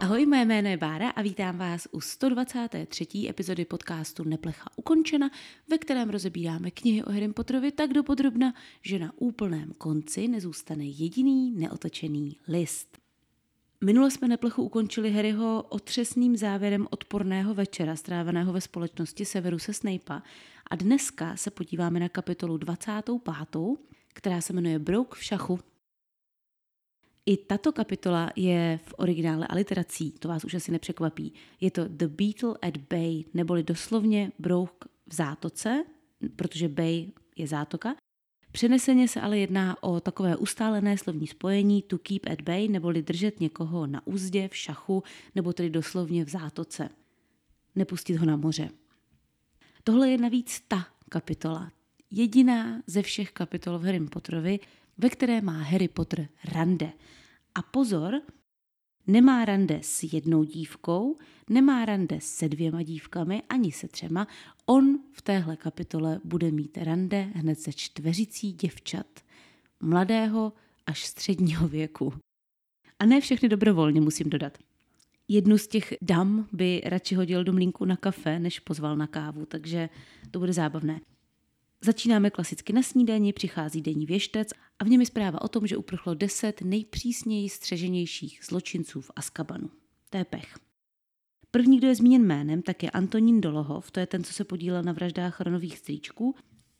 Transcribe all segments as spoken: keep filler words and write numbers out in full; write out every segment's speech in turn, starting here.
Ahoj, moje jméno je Bára a vítám vás u sto dvacáté třetí epizody podcastu Neplecha ukončena, ve kterém rozebíráme knihy o Harrym Potterovi tak dopodrobna, že na úplném konci nezůstane jediný neotočený list. Minule jsme Neplechu ukončili Harryho otřesným závěrem odporného večera stráveného ve společnosti Severuse Snape'a a dneska se podíváme na kapitolu dvacátou pátou, která se jmenuje Brouk v šachu. I tato kapitola je v originále aliterací, to vás už asi nepřekvapí. Je to The Beetle at Bay, neboli doslovně brouk v zátoce, protože Bay je zátoka. Přeneseně se ale jedná o takové ustálené slovní spojení to keep at bay, neboli držet někoho na uzdě, v šachu, nebo tedy doslovně v zátoce. Nepustit ho na moře. Tohle je navíc ta kapitola, jediná ze všech kapitol v Harrym Potterovi, ve které má Harry Potter rande. A pozor, nemá rande s jednou dívkou, nemá rande se dvěma dívkami, ani se třema. On v téhle kapitole bude mít rande hned se čtveřicí děvčat, mladého až středního věku. A ne všechny dobrovolně, musím dodat. Jednu z těch dam by radši hodil do mlýnku na kafe, než pozval na kávu, takže to bude zábavné. Začínáme klasicky na snídani, přichází denní věštec a v něm je zpráva o tom, že uprchlo deset nejpřísněji střeženějších zločinců v Azkabanu. To je pech. První, kdo je zmíněn jménem, tak je Antonín Dolohov, to je ten, co se podílel na vraždách Ronových strýčků.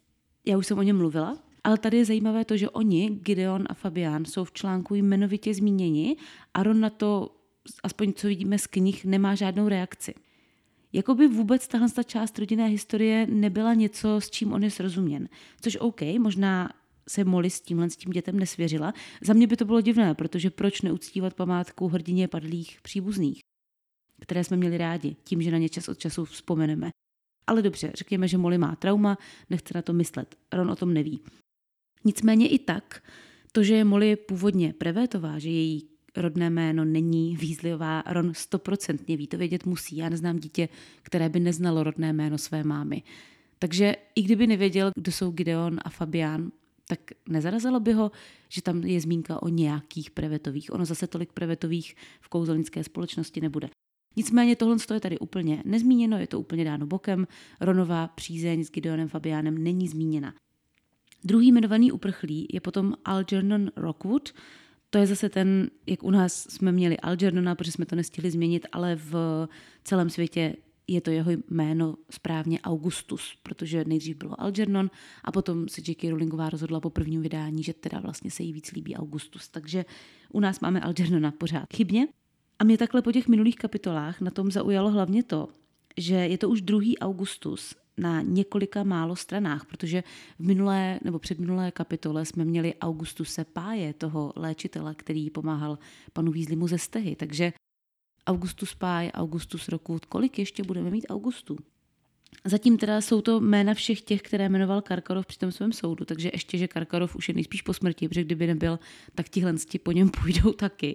Já už jsem o něm mluvila, ale tady je zajímavé to, že oni, Gideon a Fabián, jsou v článku jmenovitě zmíněni a Ron na to, aspoň co vidíme z knih, nemá žádnou reakci. Jakoby vůbec tahle část rodinné historie nebyla něco, s čím on je srozuměn. Což OK, možná se Molly s tímhle s tím dětem nesvěřila. Za mě by to bylo divné, protože proč neuctívat památku hrdině padlých příbuzných, které jsme měli rádi, tím, že na ně čas od času vzpomeneme. Ale dobře, řekněme, že Molly má trauma, nechce na to myslet. Ron o tom neví. Nicméně i tak, to, že je Molly původně Prevétová, že její rodné jméno není Weasleyová, Ron stoprocentně ví, to vědět musí. Já neznám dítě, které by neznalo rodné jméno své mámy. Takže i kdyby nevěděl, kdo jsou Gideon a Fabián, tak nezarazilo by ho, že tam je zmínka o nějakých Prevetových. Ono zase tolik Prevetových v kouzelnické společnosti nebude. Nicméně tohle je tady úplně nezmíněno, je to úplně dáno bokem. Ronová přízeň s Gideonem Fabiánem není zmíněna. Druhý jmenovaný uprchlý je potom Algernon Rockwood. To je zase ten, jak u nás jsme měli Algernona, protože jsme to nestihli změnit, ale v celém světě je to jeho jméno správně Augustus, protože nejdřív bylo Algernon a potom se J K Rowlingová rozhodla po prvním vydání, že teda vlastně se jí víc líbí Augustus. Takže u nás máme Algernona pořád chybně. A mě takhle po těch minulých kapitolách na tom zaujalo hlavně to, že je to už druhý Augustus na několika málo stranách, protože v minulé nebo předminulé kapitole jsme měli Augustuse Páje, toho léčitele, který pomáhal panu Weasleymu ze stehy. Takže Augustus Páj, Augustus Rockwood, kolik ještě budeme mít Augustů? Zatím teda jsou to jména všech těch, které jmenoval Karkaroff při tom svém soudu, takže ještě, že Karkaroff už je nejspíš po smrti, protože kdyby nebyl, tak tihle po něm půjdou taky.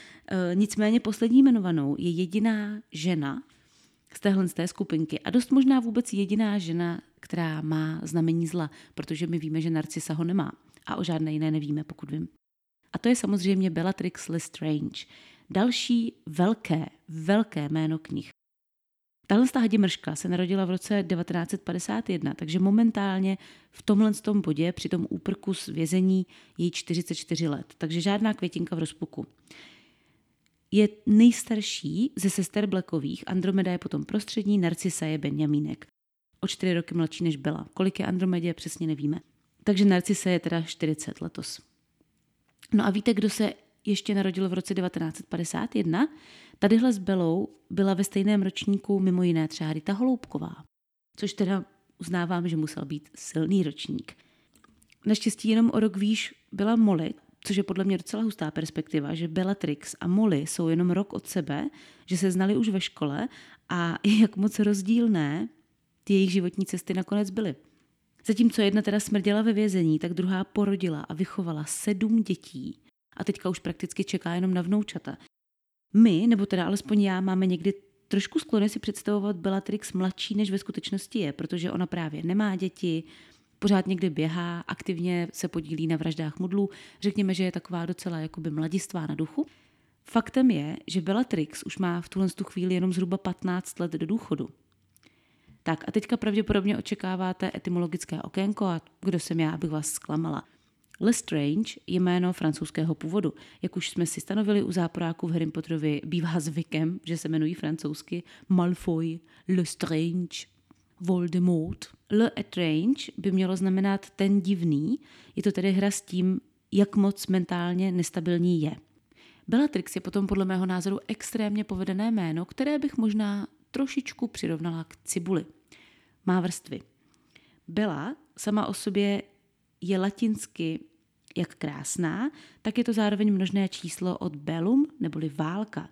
E, nicméně poslední jmenovanou je jediná žena z téhle z té skupinky a dost možná vůbec jediná žena, která má znamení zla, protože my víme, že Narcisa ho nemá a o žádné jiné nevíme, pokud vím. A to je samozřejmě Bellatrix Lestrange, další velké, velké jméno knih. Tahle hadimrška se narodila v roce devatenáct set padesát jedna, takže momentálně v tomhle tom bodě při tom úprku z vězení je jí čtyřicet čtyři let, takže žádná květinka v rozpuku. Je nejstarší ze sester Blackových, Andromeda je potom prostřední, Narcisa je Benjamínek. O čtyři roky mladší než Bella. Kolik je Andromedě, přesně nevíme. Takže Narcisa je teda čtyřicet letos. No a víte, kdo se ještě narodil v roce devatenáct set padesát jedna? Tadyhle s Bellou byla ve stejném ročníku mimo jiné třeba Rita Holoubková, což teda uznávám, že musel být silný ročník. Naštěstí jenom o rok výš byla Molly, což je podle mě docela hustá perspektiva, že Bellatrix a Molly jsou jenom rok od sebe, že se znali už ve škole a jak moc rozdílné ty jejich životní cesty nakonec byly. Zatímco jedna teda smrděla ve vězení, tak druhá porodila a vychovala sedm dětí a teďka už prakticky čeká jenom na vnoučata. My, nebo teda alespoň já, máme někdy trošku sklony si představovat Bellatrix mladší, než ve skutečnosti je, protože ona právě nemá děti, pořád někde běhá, aktivně se podílí na vraždách mudlů. Řekněme, že je taková docela jakoby mladistvá na duchu. Faktem je, že Bellatrix už má v tuhle chvíli jenom zhruba patnáct let do důchodu. Tak a teďka pravděpodobně očekáváte etymologické okénko a kdo jsem já, abych vás zklamala. Lestrange je jméno francouzského původu. Jak už jsme si stanovili u záporáků v Harry Potterovi, bývá zvykem, že se jmenují francouzsky Malfoy, Lestrange, Voldemort. Le Étrange by mělo znamenat ten divný, je to tedy hra s tím, jak moc mentálně nestabilní je. Bellatrix je potom podle mého názoru extrémně povedené jméno, které bych možná trošičku přirovnala k cibuli. Má vrstvy. Bella sama o sobě je latinsky jak krásná, tak je to zároveň množné číslo od bellum, neboli válka.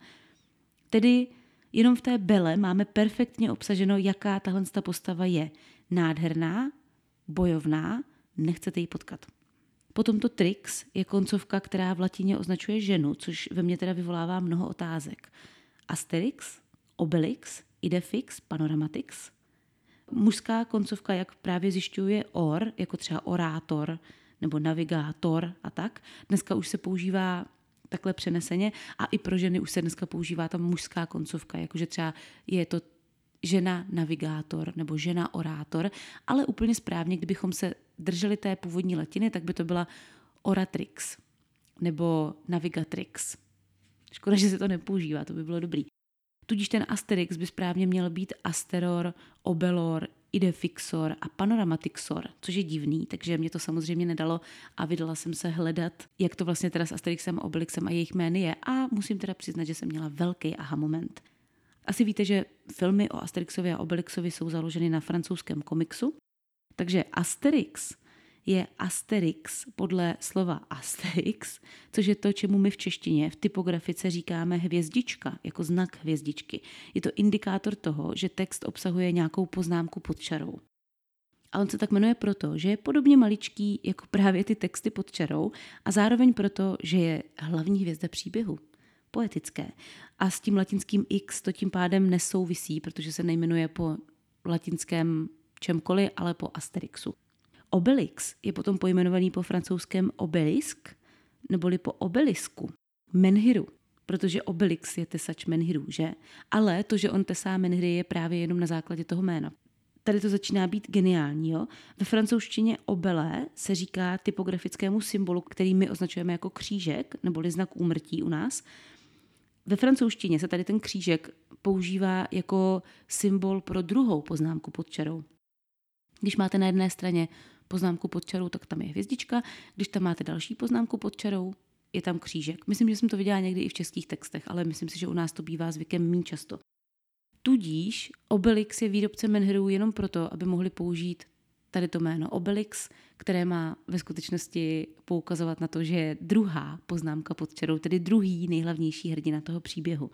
Tedy jenom v té Belle máme perfektně obsaženo, jaká tahle postava je. Nádherná, bojovná, nechcete ji potkat. Potom to Trix je koncovka, která v latině označuje ženu, což ve mně teda vyvolává mnoho otázek. Asterix, Obelix, Idefix, Panoramatix. Mužská koncovka, jak právě zjišťuje or, jako třeba orátor nebo navigátor a tak. Dneska už se používá takhle přeneseně a i pro ženy už se dneska používá ta mužská koncovka, jakože třeba je to žena navigátor nebo žena orátor, ale úplně správně, kdybychom se drželi té původní latiny, tak by to byla oratrix nebo navigatrix. Škoda, že se to nepoužívá, to by bylo dobrý. Tudíž ten Asterix by správně měl být Asteror, Obelor, Idefixor a Panoramatixor, což je divný, takže mě to samozřejmě nedalo a vydala jsem se hledat, jak to vlastně teda s Asterixem, Obelixem a jejich jmény je a musím teda přiznat, že jsem měla velký aha moment. Asi víte, že filmy o Asterixovi a Obelixovi jsou založeny na francouzském komiksu, takže Asterix je Asterix podle slova Asterix, což je to, čemu my v češtině v typografice říkáme hvězdička, jako znak hvězdičky. Je to indikátor toho, že text obsahuje nějakou poznámku pod čarou. A on se tak jmenuje proto, že je podobně maličký jako právě ty texty pod čarou a zároveň proto, že je hlavní hvězda příběhu. Poetické. A s tím latinským X to tím pádem nesouvisí, protože se nejmenuje po latinském čemkoliv, ale po Asterixu. Obelix je potom pojmenovaný po francouzském obelisk, neboli po obelisku, menhiru, protože Obelix je tesač menhiru, že? Ale to, že on tesá menhiry, je právě jenom na základě toho jména. Tady to začíná být geniální, jo? Ve francouzštině obelé se říká typografickému symbolu, který my označujeme jako křížek, neboli znak úmrtí u nás. Ve francouzštině se tady ten křížek používá jako symbol pro druhou poznámku pod čarou. Když máte na jedné straně poznámku pod čarou, tak tam je hvězdička. Když tam máte další poznámku pod čarou, je tam křížek. Myslím, že jsem to viděla někdy i v českých textech, ale myslím si, že u nás to bývá zvykem méně často. Tudíž Obelix je výrobce menhirů jenom proto, aby mohli použít tady to jméno Obelix, které má ve skutečnosti poukazovat na to, že je druhá poznámka pod čarou, tedy druhý nejhlavnější hrdina toho příběhu.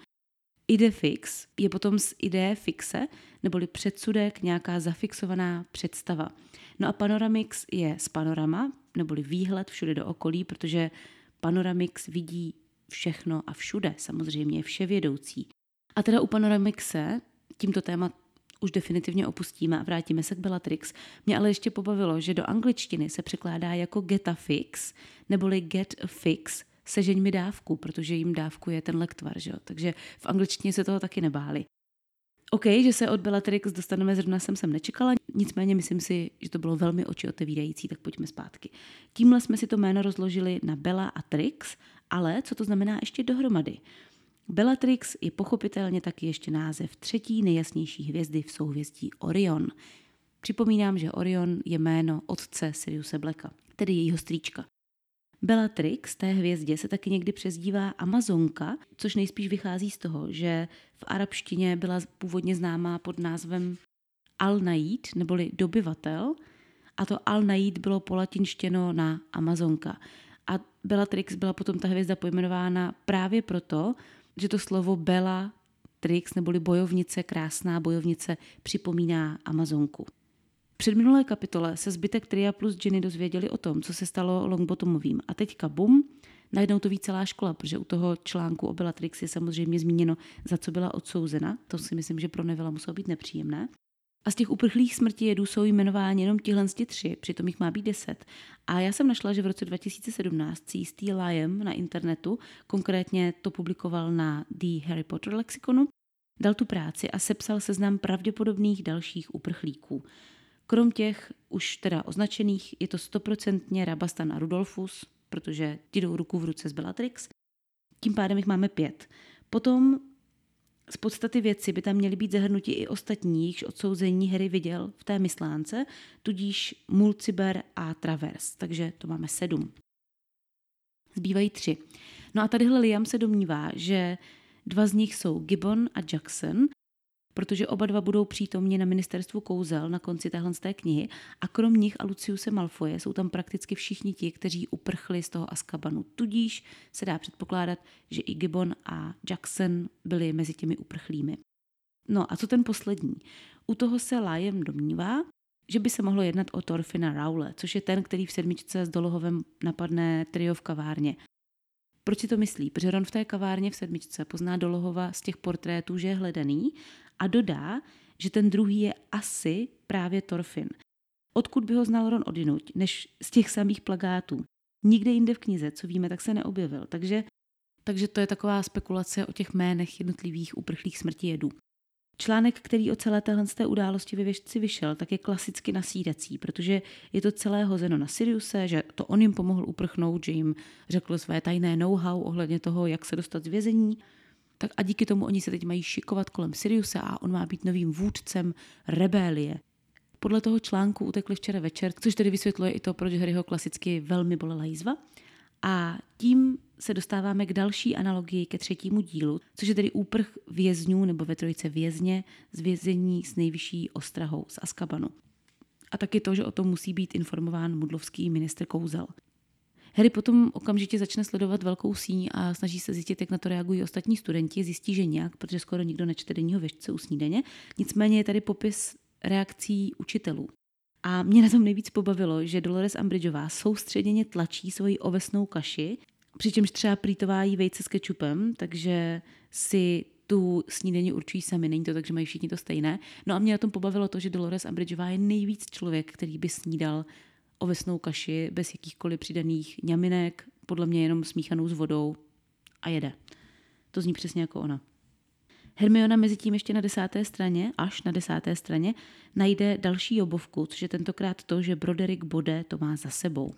Idefix je potom z idee fixe, neboli předsudek, nějaká zafixovaná představa. No a panoramix je z panorama, neboli výhled všude do okolí, protože panoramix vidí všechno a všude, samozřejmě vševědoucí. A teda u panoramixe tímto téma už definitivně opustíme a vrátíme se k Bellatrix. Mě ale ještě pobavilo, že do angličtiny se překládá jako get a fix, neboli get a fix, sežeň mi dávku, protože jim dávku je ten lektvar, že jo? Takže v angličtině se toho taky nebáli. OK, že se od Bellatrix dostaneme, zrovna jsem sem nečekala, nicméně myslím si, že to bylo velmi oči otevírající, tak pojďme zpátky. Tímhle jsme si to jméno rozložili na Bella a Trix, ale co to znamená ještě dohromady? Bellatrix je pochopitelně taky ještě název třetí nejjasnější hvězdy v souhvězdí Orion. Připomínám, že Orion je jméno otce Siriuse Blacka, tedy jejího strýčka. Bellatrix té hvězdě se taky někdy přezdívá Amazonka, což nejspíš vychází z toho, že v arabštině byla původně známá pod názvem Al-Naid, neboli dobyvatel, a to Al-Naid bylo polatinštěno na Amazonka. A Bellatrix byla potom ta hvězda pojmenována právě proto, že to slovo Bella Trix, neboli bojovnice, krásná bojovnice, připomíná Amazonku. V předminulé kapitole se zbytek tria plus Ginny dozvěděli o tom, co se stalo Longbottomovým. A teďka bum, najednou to ví celá škola, protože u toho článku o Bellatrix je samozřejmě zmíněno, za co byla odsouzena. To si myslím, že pro Nevilla muselo být nepříjemné. A z těch uprchlých smrtijedů jsou jmenováni jenom tihle tři, přitom jich má být deset. A já jsem našla, že v roce dva tisíce sedmnáct si jistý Liam na internetu, konkrétně to publikoval na The Harry Potter Lexikonu, dal tu práci a sepsal seznam pravděpodobných dalších uprchlíků. Krom těch už teda označených je to stoprocentně Rabastan a Rudolfus, protože ti jdou ruku v ruce s Bellatrix. Tím pádem jich máme pět. Potom z podstaty věci by tam měly být zahrnuti i ostatní, jejichž odsouzení Harry viděl v té myslánce, tudíž Mulciber a Travers, takže to máme sedm. Zbývají tři. No a tadyhle Liam se domnívá, že dva z nich jsou Gibbon a Jackson, protože oba dva budou přítomni na ministerstvu kouzel na konci téhle knihy a krom nich a Luciuse Malfoye jsou tam prakticky všichni ti, kteří uprchli z toho Azkabanu. Tudíž se dá předpokládat, že i Gibbon a Jackson byli mezi těmi uprchlými. No a co ten poslední? U toho se Liam domnívá, že by se mohlo jednat o Thorfina Rowle, což je ten, který v sedmičce s Dolohovem napadne trio v kavárně. Proč si to myslí? Protože Ron v té kavárně v sedmičce pozná Dolohova z těch portrétů, že je hledaný a dodá, že ten druhý je asi právě Thorfinn. Odkud by ho znal Ron odjinuť, než z těch samých plakátů. Nikde jinde v knize, co víme, tak se neobjevil. Takže, takže to je taková spekulace o těch jménech jednotlivých uprchlých smrtijedů. Článek, který o celé téhle události ve věžci vyšel, tak je klasicky nasídací, protože je to celé hozeno na Siriuse, že to on jim pomohl uprchnout, že jim řekl své tajné know-how ohledně toho, jak se dostat z vězení. Tak a díky tomu oni se teď mají šikovat kolem Siriuse a on má být novým vůdcem rebélie. Podle toho článku utekli včera večer, což tedy vysvětluje i to, proč Harryho klasicky velmi bolela jízva. A tím se dostáváme k další analogii ke třetímu dílu, což je tedy úprch vězňů nebo ve trojice vězně z vězení s nejvyšší ostrahou z Azkabanu. A taky to, že o tom musí být informován mudlovský ministr kouzel. Harry potom okamžitě začne sledovat velkou síň a snaží se zjistit, jak na to reagují ostatní studenti. Zjistí, že nějak, protože skoro nikdo nečte denního věžce u snídaně. Nicméně je tady popis reakcí učitelů. A mě na tom nejvíc pobavilo, že Dolores Umbridgeová soustředěně tlačí svoji ovesnou kaši, přičemž třeba plítová jí vejce s kečupem, takže si tu snídaní určují sami, není to tak, že mají všichni to stejné. No a mě na tom pobavilo to, že Dolores Umbridgeová je nejvíc člověk, který by snídal ovesnou kaši bez jakýchkoliv přidaných ňaminek, podle mě jenom smíchanou s vodou a jede. To zní přesně jako ona. Hermiona mezi tím ještě na desáté straně, až na desáté straně, najde další jobovku, což je tentokrát to, že Broderick Bode to má za sebou.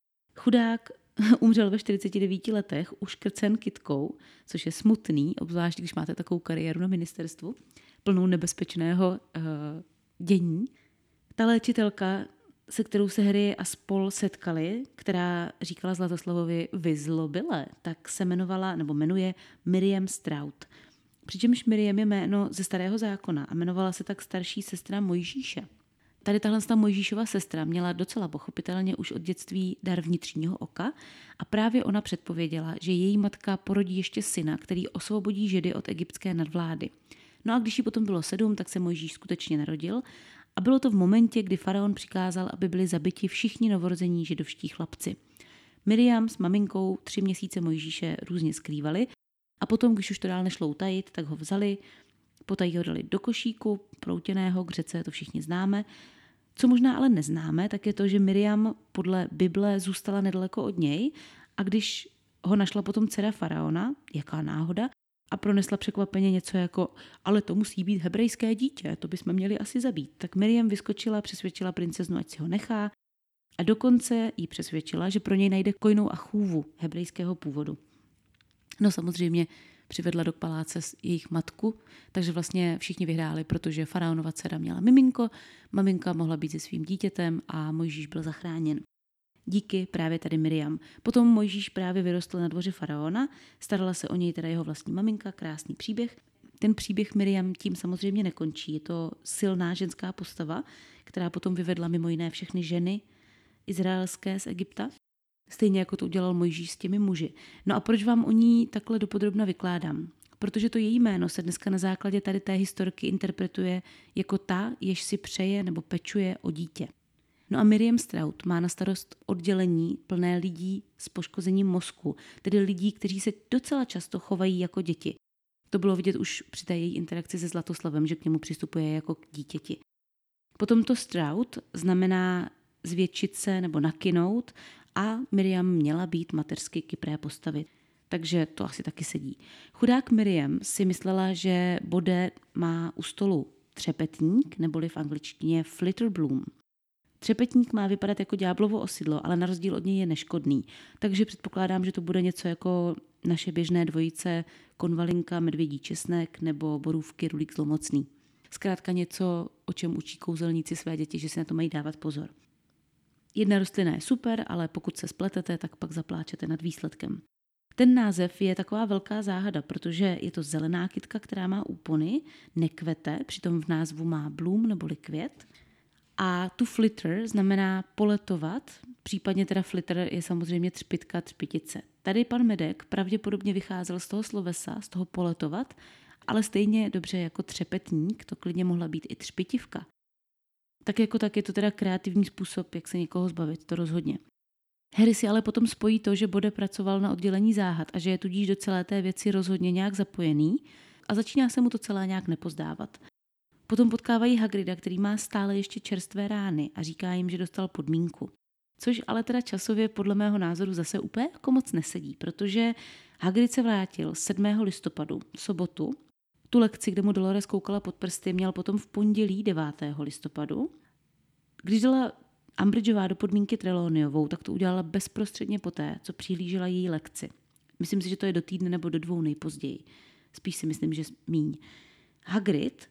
Chudák umřel ve čtyřiceti devíti letech, uškrcen kytkou, což je smutný, obzvlášť když máte takovou kariéru na ministerstvu, plnou nebezpečného uh, dění. Ta léčitelka, se kterou se Harry a spol setkali, která říkala Zlatoslavovi vyzlobile, tak se jmenovala, nebo jmenuje Miriam Stroud. Přičemž Miriam je jméno ze Starého zákona a jmenovala se tak starší sestra Mojžíše. Tady tahle ta Mojžíšova sestra měla docela pochopitelně už od dětství dar vnitřního oka a právě ona předpověděla, že její matka porodí ještě syna, který osvobodí Židy od egyptské nadvlády. No a když jí potom bylo sedm, tak se Mojžíš skutečně narodil a bylo to v momentě, kdy faraon přikázal, aby byli zabiti všichni novorození židovští chlapci. Miriam s maminkou tři měsíce Mojžíše různě skrývali a potom, když už to dál nešlo utajit, tak ho vzali, potají ho dali do košíku proutěného, k řece, to všichni známe. Co možná ale neznáme, tak je to, že Miriam podle Bible zůstala nedaleko od něj a když ho našla potom dcera faraona, jaká náhoda, a pronesla překvapeně něco jako, ale to musí být hebrejské dítě, to bychom měli asi zabít. Tak Miriam vyskočila, přesvědčila princeznu, ať si ho nechá a dokonce jí přesvědčila, že pro něj najde kojnou a chůvu hebrejského původu. No samozřejmě přivedla do paláce jejich matku, takže vlastně všichni vyhráli, protože faraonova dcera měla miminko, maminka mohla být se svým dítětem a Mojžíš byl zachráněn. Díky právě tady Miriam. Potom Mojžíš právě vyrostl na dvoře faraona, starala se o něj teda jeho vlastní maminka, krásný příběh. Ten příběh Miriam tím samozřejmě nekončí, je to silná ženská postava, která potom vyvedla mimo jiné všechny ženy izraelské z Egypta. Stejně jako to udělal Mojžíš s těmi muži. No a proč vám o ní takhle dopodrobna vykládám? Protože to její jméno se dneska na základě tady té historky interpretuje jako ta, jež si přeje nebo pečuje o dítě. No a Miriam Stroud má na starost oddělení plné lidí s poškozením mozku, tedy lidí, kteří se docela často chovají jako děti. To bylo vidět už při té její interakci se Zlatoslavem, že k němu přistupuje jako k dítěti. Potom to strout znamená zvětšit se nebo nakynout a Miriam měla být mateřsky kypré postavy. Takže to asi taky sedí. Chudák Miriam si myslela, že Bode má u stolu třepetník, neboli v angličtině flitterbloom. Třepetník má vypadat jako ďáblovo osidlo, ale na rozdíl od něj je neškodný. Takže předpokládám, že to bude něco jako naše běžné dvojice konvalinka, medvědí česnek nebo borůvky rulík zlomocný. Zkrátka něco, o čem učí kouzelníci své děti, že si na to mají dávat pozor. Jedna rostlina je super, ale pokud se spletete, tak pak zapláčete nad výsledkem. Ten název je taková velká záhada, protože je to zelená kytka, která má úpony, nekvete, přitom v názvu má bloom neboli květ. A tu flitter znamená poletovat, případně teda flitter je samozřejmě třpitka, třpitice. Tady pan Medek pravděpodobně vycházel z toho slovesa, z toho poletovat, ale stejně dobře jako třepetník, to klidně mohla být i třpitivka. Tak jako tak je to teda kreativní způsob, jak se někoho zbavit, to rozhodně. Harry si ale potom spojí to, že Bode pracoval na oddělení záhad a že je tudíž do celé té věci rozhodně nějak zapojený a začíná se mu to celé nějak nepozdávat. Potom potkávají Hagrida, který má stále ještě čerstvé rány a říká jim, že dostal podmínku. Což ale teda časově podle mého názoru zase úplně jako moc nesedí, protože Hagrid se vrátil sedmého listopadu, v sobotu. Tu lekci, kde mu Dolores koukala pod prsty, měl potom v pondělí devátého listopadu. Když dala Umbridgeová do podmínky Trelawneyovou, tak to udělala bezprostředně poté, co přihlížela její lekci. Myslím si, že to je do týdne nebo do dvou nejpozději. Spíš si myslím, že míň. Hagrid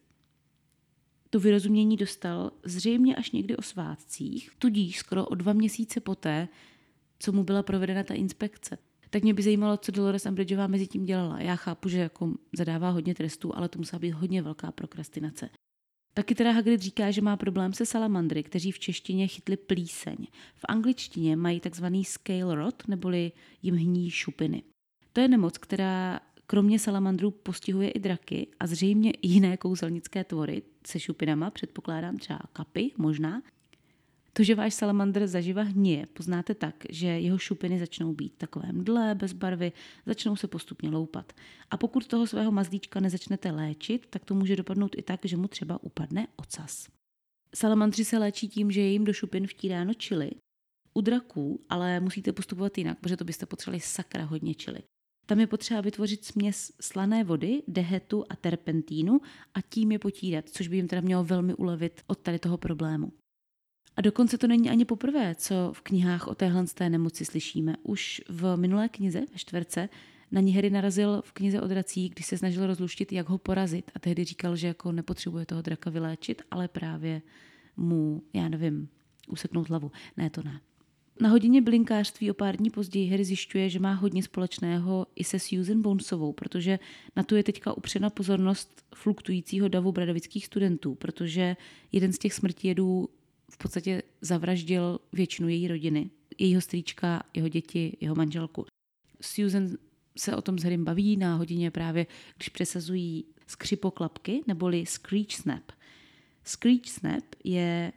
to vyrozumění dostal zřejmě až někdy o svátcích, tudíž skoro o dva měsíce poté, co mu byla provedena ta inspekce. Tak mě by zajímalo, co Dolores Umbridgeová mezi tím dělala. Já chápu, že jako zadává hodně trestů, ale to musela být hodně velká prokrastinace. Taky teda Hagrid říká, že má problém se salamandry, kteří v češtině chytli plíseň. V angličtině mají takzvaný scale rot, neboli jim hní šupiny. To je nemoc, která kromě salamandrů postihuje i draky a zřejmě i jiné kouzelnické tvory se šupinama, předpokládám třeba kapy, možná. To, že váš salamandr zaživa hníje, poznáte tak, že jeho šupiny začnou být takové mdlé, bez barvy, začnou se postupně loupat. A pokud toho svého mazlíčka nezačnete léčit, tak to může dopadnout i tak, že mu třeba upadne ocas. Salamandři se léčí tím, že je jim do šupin vtíráno čili. U draků ale musíte postupovat jinak, protože to byste potřebovali sakra hodně čili. Tam je potřeba vytvořit směs slané vody, dehetu a terpentínu a tím je potírat, což by jim teda mělo velmi ulevit od tady toho problému. A dokonce to není ani poprvé, co v knihách o téhle té nemoci slyšíme. Už v minulé knize, ve čtvrtce, na ní Harry narazil v knize o dracích, když se snažil rozluštit, jak ho porazit. A tehdy říkal, že jako nepotřebuje toho draka vyléčit, ale právě mu, já nevím, useknout hlavu. Ne, to ne. Na hodině bylinkářství o pár dní později Harry zjišťuje, že má hodně společného i se Susan Bonesovou, protože na tu je teďka upřena pozornost fluktujícího davu bradavických studentů, protože jeden z těch smrtijedů v podstatě zavraždil většinu její rodiny, jejího strýčka, jeho děti, jeho manželku. Susan se o tom s Harrym baví na hodině právě, když přesazují skřipoklapky, neboli Screech Snap. Screech Snap je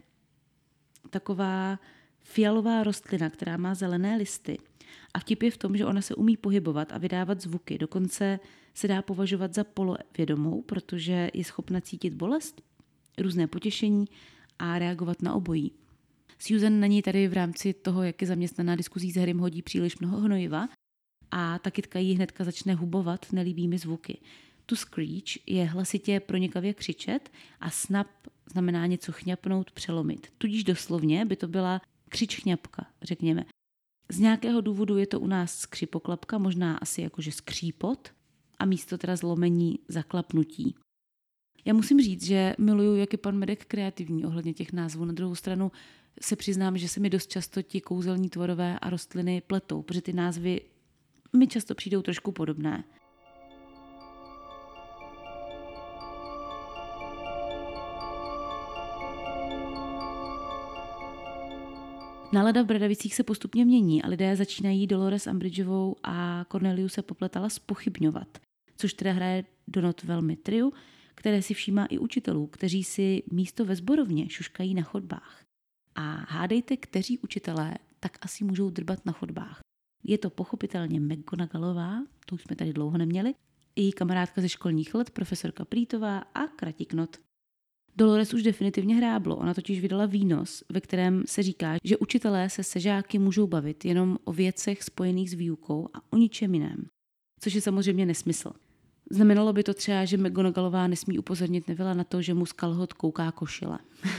taková fialová rostlina, která má zelené listy. A vtip je v tom, že ona se umí pohybovat a vydávat zvuky. Dokonce se dá považovat za polovědomou, protože je schopna cítit bolest, různé potěšení a reagovat na obojí. Susan na ní tady v rámci toho, jak je zaměstnaná diskuzí s Harrym, hodí příliš mnoho hnojiva a ta kytka jí hnedka začne hubovat nelíbými zvuky. Tu screech je hlasitě pronikavě křičet a snap znamená něco chňapnout, přelomit. Tudíž doslovně by to byla křič-chňapka, řekněme. Z nějakého důvodu je to u nás skřipoklapka, možná asi jakože skřípot a místo teda zlomení zaklapnutí. Já musím říct, že miluju, jak je pan Medek kreativní ohledně těch názvů. Na druhou stranu se přiznám, že se mi dost často ti kouzelní tvorové a rostliny pletou, protože ty názvy mi často přijdou trošku podobné. Nálada v Bradavicích se postupně mění a lidé začínají Dolores Umbridgeovou a Corneliuse Popletala zpochybňovat, což teda hraje do not velmi triu, které si všímá i učitelů, kteří si místo ve sborovně šuškají na chodbách. A hádejte, kteří učitelé tak asi můžou drbat na chodbách. Je to pochopitelně McGonagallová, to už jsme tady dlouho neměli, i její kamarádka ze školních let, profesorka Prýtová a Kratiknot. Dolores už definitivně hráblo, ona totiž vydala výnos, ve kterém se říká, že učitelé se se žáky můžou bavit jenom o věcech spojených s výukou a o ničem jiném. Což je samozřejmě nesmysl. Znamenalo by to třeba, že McGonagallová nesmí upozornit Nevilla na to, že mu z kalhot kouká košile.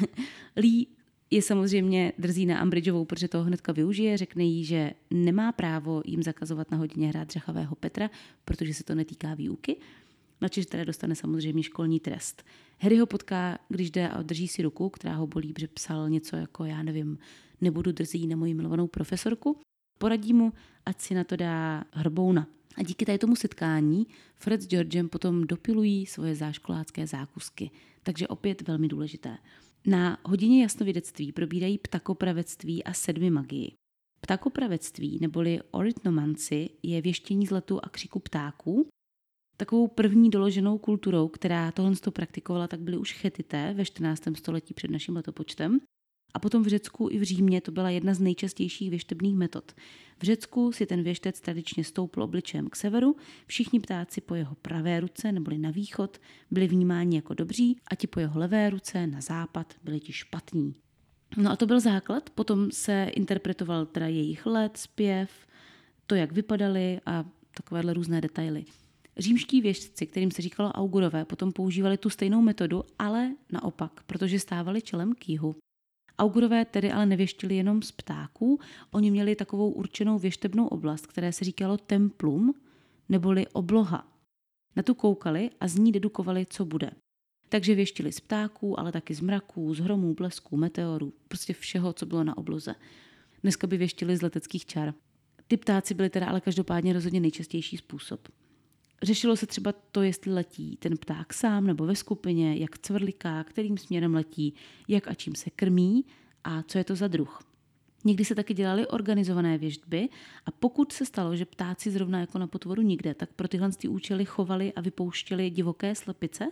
Lee je samozřejmě drzí na Umbridgeovou, protože toho hnedka využije, řekne jí, že nemá právo jim zakazovat na hodině hrát dřechavého Petra, protože se to netýká výuky, načež teda dostane samozřejmě školní trest. Harry ho potká, když jde a drží si ruku, která ho bolí, protože psal něco jako, já nevím, nebudu drzí na moji milovanou profesorku. Poradí mu, ať si na to dá hrbouna. A díky tady tomu setkání Fred s Georgem potom dopilují svoje záškolácké zákusky. Takže opět velmi důležité. Na hodině jasnovidectví probírají ptakopravectví a sedmi magii. Ptakopravectví neboli orithnomanci je věštění z letu a křiku ptáků. Takovou první doloženou kulturou, která tohle praktikovala, tak byly už Chetité ve čtrnáctém století před naším letopočtem. A potom v Řecku i v Římě to byla jedna z nejčastějších věštebných metod. V Řecku si ten věštec tradičně stoupl obličejem k severu, všichni ptáci po jeho pravé ruce neboli na východ byli vnímáni jako dobří a ti po jeho levé ruce na západ byli ti špatní. No a to byl základ, potom se interpretoval teda jejich let, zpěv, to, jak vypadali a takovéhle různé detaily. Římští věštci, kterým se říkalo augurové, potom používali tu stejnou metodu, ale naopak, protože stávali čelem k jihu. Augurové tedy ale nevěštili jenom z ptáků, oni měli takovou určenou věštebnou oblast, které se říkalo templum, neboli obloha. Na tu koukali a z ní dedukovali, co bude. Takže věštili z ptáků, ale taky z mraků, z hromů, blesků, meteorů, prostě všeho, co bylo na obloze. Dneska by věštili z leteckých čar. Ty ptáci byly teda ale každopádně rozhodně nejčastější způsob. Řešilo se třeba to, jestli letí ten pták sám nebo ve skupině, jak cvrliká, kterým směrem letí, jak a čím se krmí a co je to za druh. Někdy se taky dělaly organizované věštby a pokud se stalo, že ptáci zrovna jako na potvoru nikde, tak pro tyhle ty účely chovali a vypouštěli divoké slepice,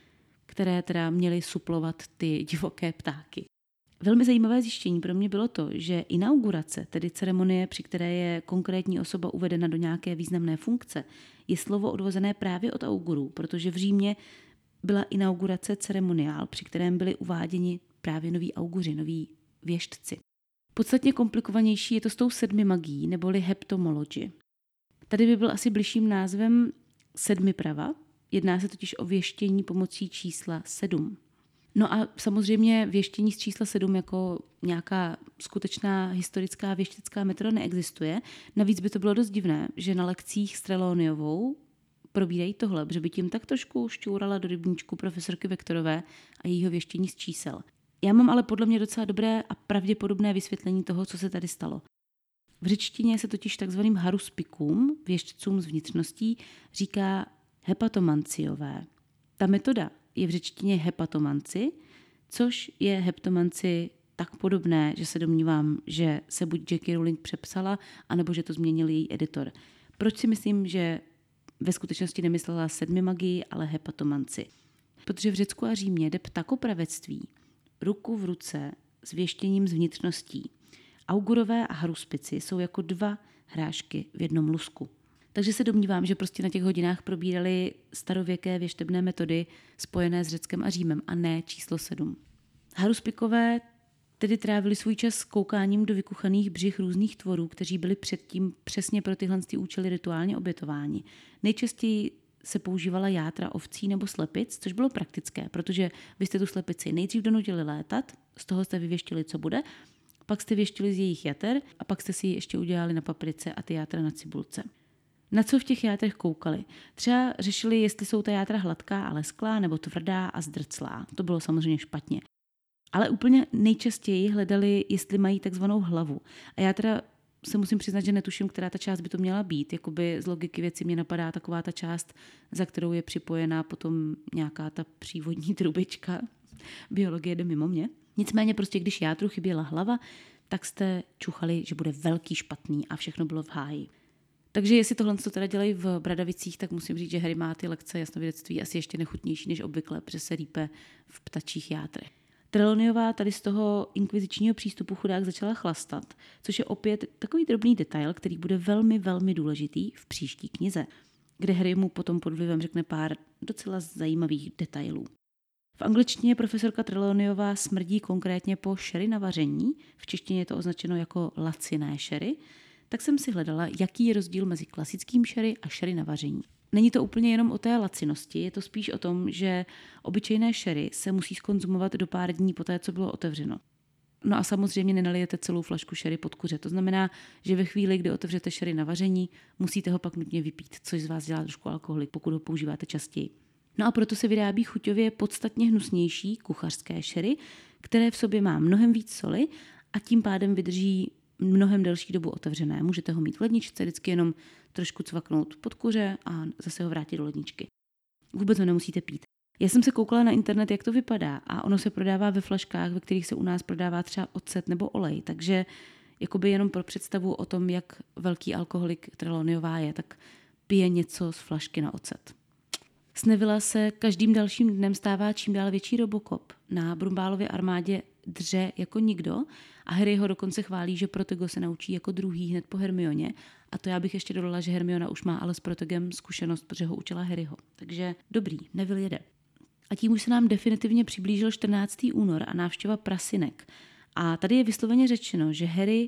které teda měly suplovat ty divoké ptáky. Velmi zajímavé zjištění pro mě bylo to, že inaugurace, tedy ceremonie, při které je konkrétní osoba uvedena do nějaké významné funkce, je slovo odvozené právě od augurů, protože v Římě byla inaugurace ceremoniál, při kterém byli uváděni právě noví auguři, noví věštci. Podstatně komplikovanější je to s tou sedmi magií, neboli heptomology. Tady by byl asi bližším názvem sedmiprava, jedná se totiž o věštění pomocí čísla sedm. No a samozřejmě věštění z čísla sedm jako nějaká skutečná historická věštecká metoda neexistuje. Navíc by to bylo dost divné, že na lekcích s Trelawneyovou probírají tohle, že by tím tak trošku šťourala do rybníčku profesorky Vektorové a jejího věštění z čísel. Já mám ale podle mě docela dobré a pravděpodobné vysvětlení toho, co se tady stalo. V řečtině se totiž takzvaným haruspikům, věštcům z vnitřností, říká hepatomanciové. Ta metoda je v řečtině hepatomanci, což je heptomanci tak podobné, že se domnívám, že se buď J K Rowling přepsala, anebo že to změnil její editor. Proč si myslím, že ve skutečnosti nemyslela sedmi magii, ale hepatomanci? Protože v Řecku a Římě jde ptakopravectví ruku v ruce s věštěním z vnitřností. Augurové a haruspici jsou jako dva hrášky v jednom lusku. Takže se domnívám, že prostě na těch hodinách probírali starověké věštebné metody spojené s Řeckem a Římem a ne číslo sedm. Haruspikové tedy trávili svůj čas s koukáním do vykuchaných břich různých tvorů, kteří byli předtím přesně pro tyhle účely rituálně obětováni. Nejčastěji se používala játra ovcí nebo slepic, což bylo praktické, protože vy jste tu slepici nejdřív donutili létat, z toho jste vyvěštili, co bude, pak jste věštili z jejich jater a pak jste si ji ještě udělali na paprice a ty játra na cibulce. Na co v těch játrech koukali? Třeba řešili, jestli jsou ta játra hladká a lesklá nebo tvrdá a zdrclá. To bylo samozřejmě špatně. Ale úplně nejčastěji hledali, jestli mají takzvanou hlavu. A já teda se musím přiznat, že netuším, která ta část by to měla být. Jakoby z logiky věci mě napadá taková ta část, za kterou je připojená potom nějaká ta přívodní trubička. Biologie jde mimo mě. Nicméně prostě, když játru chyběla hlava, tak jste čuchali, že bude velký špatný a všechno bylo v háji. Takže jestli tohle co teda dělají v Bradavicích, tak musím říct, že Harry má ty lekce jasnovědectví asi ještě nechutnější než obvykle, protože se rýpe v ptačích játrech. Trelawneyová tady z toho inkvizičního přístupu chudák začala chlastat, což je opět takový drobný detail, který bude velmi, velmi důležitý v příští knize, kde Harry mu potom pod vlivem řekne pár docela zajímavých detailů. V angličtině profesorka Trelawneyová smrdí konkrétně po sherry na vaření, v češtině je to označeno jako laciné sherry, tak jsem si hledala, jaký je rozdíl mezi klasickým sherry a sherry na vaření. Není to úplně jenom o té lacinosti, je to spíš o tom, že obyčejné sherry se musí skonzumovat do pár dní poté, co bylo otevřeno. No a samozřejmě nenalijete celou flašku sherry pod kuře. To znamená, že ve chvíli, kdy otevřete sherry na vaření, musíte ho pak nutně vypít, což z vás dělá trošku alkoholik, pokud ho používáte častěji. No a proto se vyrábí chuťově podstatně hnusnější kuchařské sherry, které v sobě má mnohem víc soli a tím pádem vydrží mnohem delší dobu otevřené. Můžete ho mít v ledničce, vždycky jenom trošku cvaknout pod kuře a zase ho vrátit do ledničky. Vůbec ho nemusíte pít. Já jsem se koukala na internet, jak to vypadá a ono se prodává ve flaškách, ve kterých se u nás prodává třeba ocet nebo olej, takže jakoby jenom pro představu o tom, jak velký alkoholik Trelawneyová je, tak pije něco z flašky na ocet. Z Nevilla se každým dalším dnem stává čím dál větší Robocop. Na Brumbálově armádě dře jako nikdo a Harry ho dokonce chválí, že Protego se naučí jako druhý hned po Hermioně. A to já bych ještě dodala, že Hermiona už má ale s Protegem zkušenost, protože ho učila Harryho. Takže dobrý, Neville jede. A tím už se nám definitivně přiblížil čtrnáctého února a návštěva prasinek. A tady je vysloveně řečeno, že Harry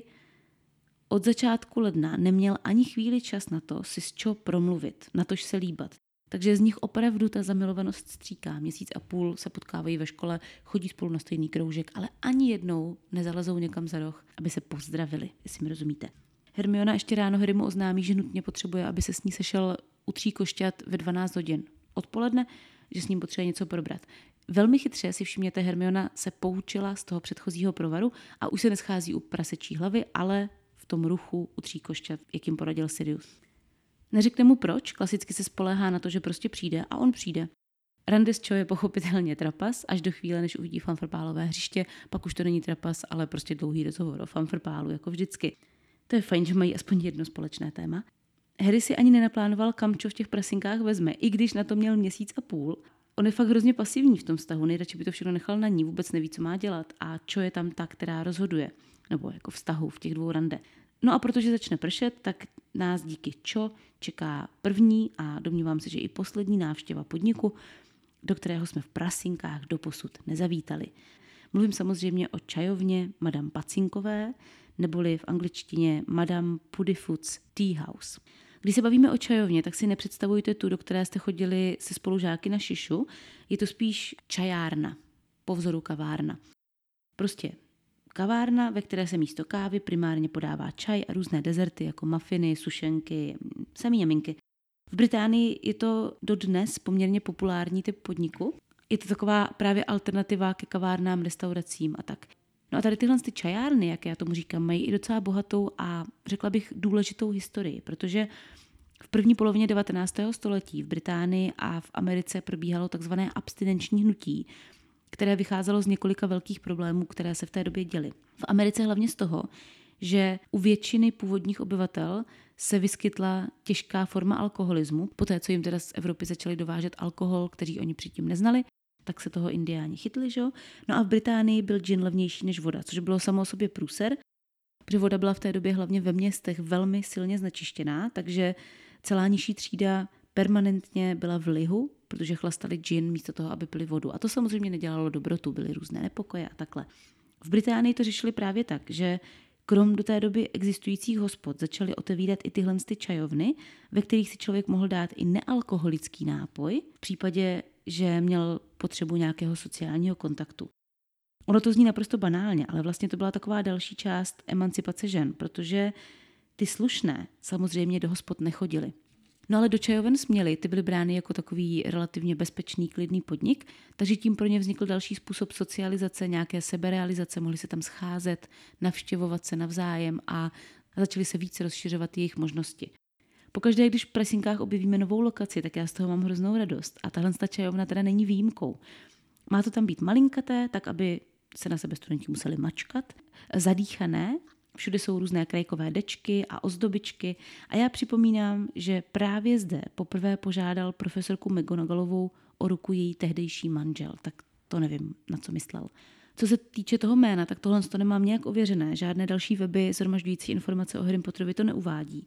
od začátku ledna neměl ani chvíli čas na to si s čo promluvit, natož se líbat. Takže z nich opravdu ta zamilovanost stříká. Měsíc a půl se potkávají ve škole, chodí spolu na stejný kroužek, ale ani jednou nezalezou někam za roh, aby se pozdravili, jestli mi rozumíte. Hermiona ještě ráno Harrymu oznámí, že nutně potřebuje, aby se s ní sešel u tří košťat ve dvanáct hodin odpoledne, že s ním potřebuje něco probrat. Velmi chytře si všimněte, Hermiona se poučila z toho předchozího provaru a už se neschází u prasečí hlavy, ale v tom ruchu u tří košťat, jak jim poradil Sirius. Neřekne mu proč, klasicky se spoléhá na to, že prostě přijde a on přijde. Randy s Cho je pochopitelně trapas, až do chvíle, než uvidí fanfrpálové hřiště, pak už to není trapas, ale prostě dlouhý rozhovor o fanfrpálu, jako vždycky. To je fajn, že mají aspoň jedno společné téma. Harry si ani nenaplánoval, kam Cho v těch prasinkách vezme, i když na to měl měsíc a půl. On je fakt hrozně pasivní v tom vztahu, nejradši by to všechno nechal na ní, vůbec neví, co má dělat a Cho je tam ta, která rozhoduje, nebo jako vztahu v těch dvou rande. No a protože začne pršet, tak nás díky Cho čeká první a domnívám se, že i poslední návštěva podniku, do kterého jsme v prasinkách doposud nezavítali. Mluvím samozřejmě o čajovně Madame Pacinkové, neboli v angličtině Madame Puddifoot's Tea House. Když se bavíme o čajovně, tak si nepředstavujte tu, do které jste chodili se spolužáky na šišu. Je to spíš čajárna, po vzoru kavárna. Prostě kavárna, ve které se místo kávy primárně podává čaj a různé dezerty jako mafiny, sušenky, samý jaminky. V Británii je to dodnes poměrně populární typ podniku. Je to taková právě alternativa ke kavárnám, restauracím a tak. No a tady tyhle ty čajárny, jak já tomu říkám, mají i docela bohatou a řekla bych důležitou historii, protože v první polovině devatenáctého století v Británii a v Americe probíhalo takzvané abstinenční hnutí, které vycházelo z několika velkých problémů, které se v té době děly. V Americe hlavně z toho, že u většiny původních obyvatel se vyskytla těžká forma alkoholismu, poté co jim teda z Evropy začali dovážet alkohol, který oni předtím neznali, tak se toho Indiáni chytli, že jo? No a v Británii byl gin levnější než voda, což bylo samo o sobě průser, protože voda byla v té době hlavně ve městech velmi silně znečištěná, takže celá nižší třída permanentně byla v lihu, protože chlastali gin místo toho, aby pili vodu. A to samozřejmě nedělalo dobrotu, byly různé nepokoje a takhle. V Británii to řešili právě tak, že krom do té doby existujících hospod začaly otevírat i tyhle ty čajovny, ve kterých si člověk mohl dát i nealkoholický nápoj, v případě, že měl potřebu nějakého sociálního kontaktu. Ono to zní naprosto banálně, ale vlastně to byla taková další část emancipace žen, protože ty slušné samozřejmě do hospod nechodily. No ale do čajoven směly, ty byly brány jako takový relativně bezpečný, klidný podnik, takže tím pro ně vznikl další způsob socializace, nějaké seberealizace, mohli se tam scházet, navštěvovat se navzájem a začaly se více rozšiřovat jejich možnosti. Pokaždé, když v prasinkách objevíme novou lokaci, tak já z toho mám hroznou radost a tahle čajovna teda není výjimkou. Má to tam být malinkaté, tak aby se na sebe studenti museli mačkat, zadýchané. Všude jsou různé krajkové dečky a ozdobičky a já připomínám, že právě zde poprvé požádal profesorku McGonagallovou o ruku její tehdejší manžel, tak to nevím, na co myslel. Co se týče toho jména, tak tohle to nemám nějak ověřené, žádné další weby shromažďující informace o Harrym Potterovi to neuvádí.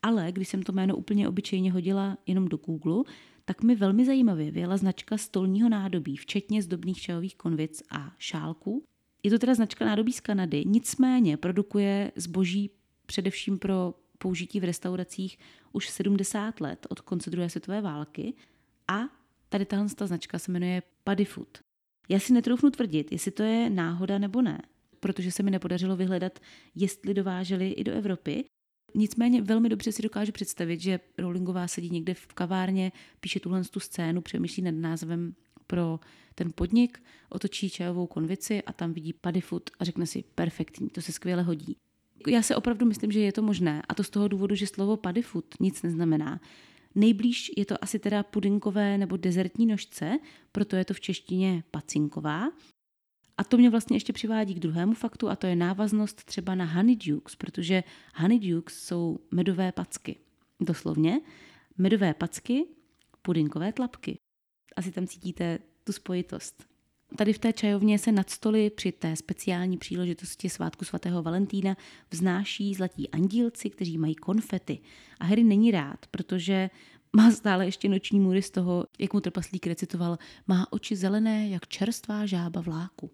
Ale když jsem to jméno úplně obyčejně hodila jenom do Google, tak mi velmi zajímavě vyjela značka stolního nádobí, včetně zdobných čajových konvic a šálků. Je to teda značka nádobí z Kanady, nicméně produkuje zboží především pro použití v restauracích už sedmdesát let od konce druhé světové války a tady tahle značka se jmenuje Paddy Food. Já si netroufnu tvrdit, jestli to je náhoda nebo ne, protože se mi nepodařilo vyhledat, jestli dováželi i do Evropy. Nicméně velmi dobře si dokážu představit, že Rowlingová sedí někde v kavárně, píše tuhle tu scénu, přemýšlí nad názvem pro ten podnik, otočí čajovou konvici a tam vidí Paddy Food a řekne si perfektní, to se skvěle hodí. Já se opravdu myslím, že je to možné a to z toho důvodu, že slovo Paddy Food nic neznamená. Nejblíž je to asi teda pudinkové nebo dezertní nožce, proto je to v češtině pacinková. A to mě vlastně ještě přivádí k druhému faktu a to je návaznost třeba na honeydukes, protože honeydukes jsou medové packy. Doslovně medové packy, pudinkové tlapky. Asi tam cítíte tu spojitost. Tady v té čajovně se nad stoly při té speciální příležitosti svátku svatého Valentína vznáší zlatí andílci, kteří mají konfety. A Harry není rád, protože má stále ještě noční můry z toho, jak mu trpaslík recitoval, má oči zelené, jak čerstvá žába vláku.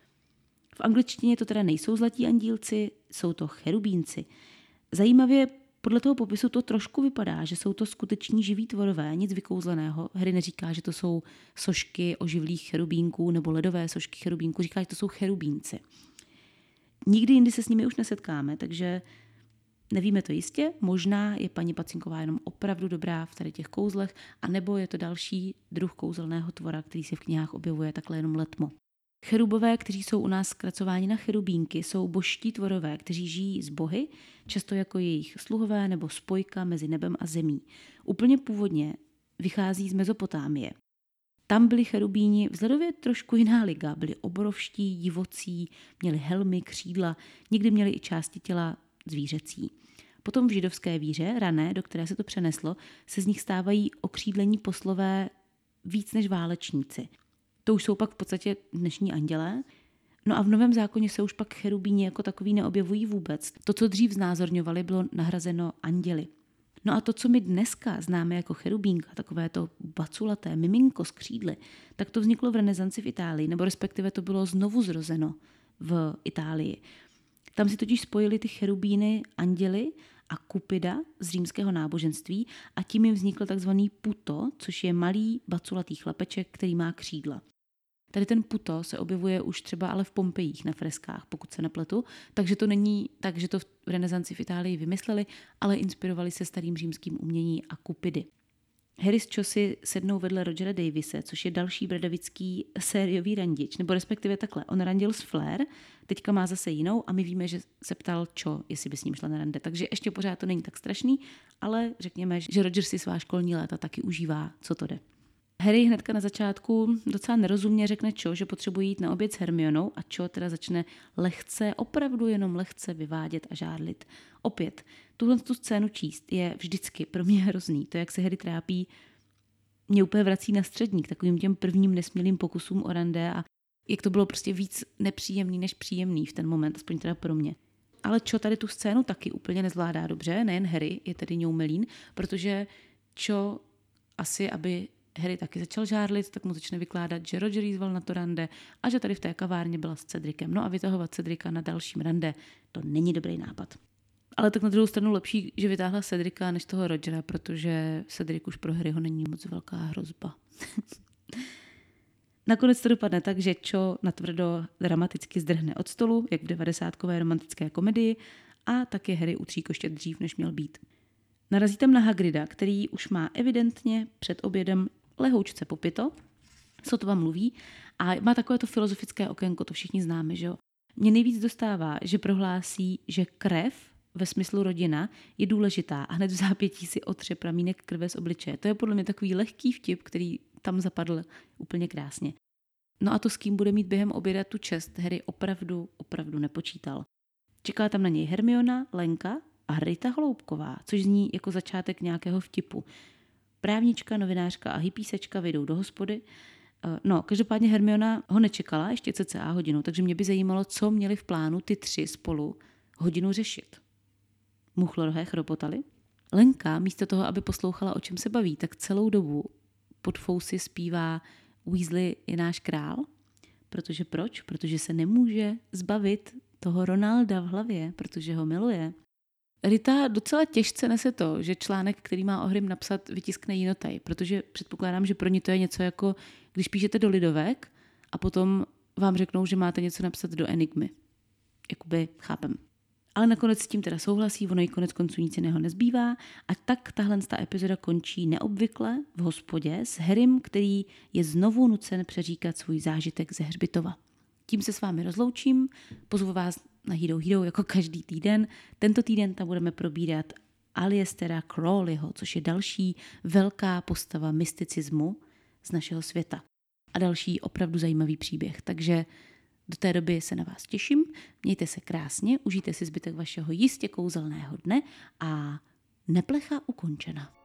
V angličtině to teda nejsou zlatí andílci, jsou to cherubínci. Zajímavě podle toho popisu to trošku vypadá, že jsou to skuteční živí tvorové, nic vykouzleného. Harry neříká, že to jsou sošky oživlých cherubínků nebo ledové sošky cherubínků, říká, že to jsou cherubínci. Nikdy jindy se s nimi už nesetkáme, takže nevíme to jistě. Možná je paní Pacinková jenom opravdu dobrá v tady těch kouzlech, anebo je to další druh kouzelného tvora, který se v knihách objevuje takhle jenom letmo. Cherubové, kteří jsou u nás zkracováni na cherubínky, jsou božští tvorové, kteří žijí s bohy, často jako jejich sluhové nebo spojka mezi nebem a zemí. Úplně původně vychází z Mezopotámie. Tam byli cherubíni vzhledově trošku jiná liga, byli obrovští, divocí, měli helmy, křídla, někdy měli i části těla zvířecí. Potom v židovské víře, rané, do které se to přeneslo, se z nich stávají okřídlení poslové víc než válečníci. To už jsou pak v podstatě dnešní andělé. No a v Novém zákoně se už pak cherubíni jako takový neobjevují vůbec. To, co dřív znázorňovali, bylo nahrazeno anděli. No a to, co my dneska známe jako cherubínka, takové to baculaté miminko s křídly, tak to vzniklo v renesanci v Itálii, nebo respektive to bylo znovu zrozeno v Itálii. Tam si totiž spojili ty cherubíny anděli a Kupida z římského náboženství a tím jim vznikl takzvaný puto, což je malý baculatý chlapeček, který má křídla. Tady ten puto se objevuje už třeba ale v Pompejích na freskách, pokud se nepletu, takže to není tak, že to v renesanci v Itálii vymysleli, ale inspirovali se starým římským umění a Kupidy. Harry s Cho si sednou vedle Rogera Davise, což je další bradavický sériový randič, nebo respektive takhle. On randil s Flair, teďka má zase jinou a my víme, že se ptal Cho, jestli by s ním šla na rande. Takže ještě pořád to není tak strašný, ale řekněme, že Roger si svá školní léta taky užívá, co to jde. Harry hnedka na začátku docela nerozumně řekne Cho, že potřebuje jít na oběd s Hermionou a Cho teda začne lehce, opravdu jenom lehce vyvádět a žádlit. Opět, tuhle tu scénu číst je vždycky pro mě hrozný. To, jak se Harry trápí, mě úplně vrací na střední k takovým těm prvním nesmělým pokusům o rande a jak to bylo prostě víc nepříjemný než příjemný v ten moment, aspoň teda pro mě. Ale Cho tady tu scénu taky úplně nezvládá dobře, nejen Harry, je tady ňoumelín, protože Cho asi, aby Harry taky začal žárlit, tak mu začne vykládat, že Roger jí zval na to rande a že tady v té kavárně byla s Cedricem. No a vytahovat Cedrica na dalším rande, to není dobrý nápad. Ale tak na druhou stranu lepší, že vytáhla Cedrica než toho Rogera, protože Cedric už pro Harryho není moc velká hrozba. Nakonec to dopadne tak, že Cho natvrdo dramaticky zdrhne od stolu, jak v devadesátkové romantické komedii, a taky Harry utří koštět dřív, než měl být. Narazí tam na Hagrida, který už má evidentně před obědem lehoučce popito, sotva mluví a má takové to filozofické okénko, to všichni známe, že jo. Mě nejvíc dostává, že prohlásí, že krev ve smyslu rodina je důležitá a hned v zápětí si otře pramínek krve z obličeje. To je podle mě takový lehký vtip, který tam zapadl úplně krásně. No a to, s kým bude mít během oběda tu čest, Harry opravdu, opravdu nepočítal. Čeká tam na něj Hermiona, Lenka a Rita Hloubková, což zní jako začátek nějakého vtipu. Právnička, novinářka a hypísečka vyjdou do hospody. No, každopádně Hermiona ho nečekala ještě cca hodinu, takže mě by zajímalo, co měli v plánu ty tři spolu hodinu řešit. Muchlorohé chropotali. Lenka místo toho, aby poslouchala, o čem se baví, tak celou dobu pod fousy zpívá Weasley je náš král. Protože proč? Protože se nemůže zbavit toho Ronalda v hlavě, protože ho miluje. Rita docela těžce nese to, že článek, který má o Harrym napsat, vytiskne jinotaj, protože předpokládám, že pro ní to je něco jako, když píšete do Lidovek a potom vám řeknou, že máte něco napsat do Enigmy. Jakoby chápem. Ale nakonec s tím teda souhlasí, ono jí konec konců nic jiného nezbývá a tak tahle ta epizoda končí neobvykle v hospodě s Harrym, který je znovu nucen přeříkat svůj zážitek ze hřbitova. Tím se s vámi rozloučím, pozvu vás na Hero Hero jako každý týden. Tento týden tam budeme probírat Aleiestera Crowleyho, což je další velká postava mysticismu z našeho světa. A další opravdu zajímavý příběh, takže do té doby se na vás těším, mějte se krásně, užijte si zbytek vašeho jistě kouzelného dne a neplecha ukončena.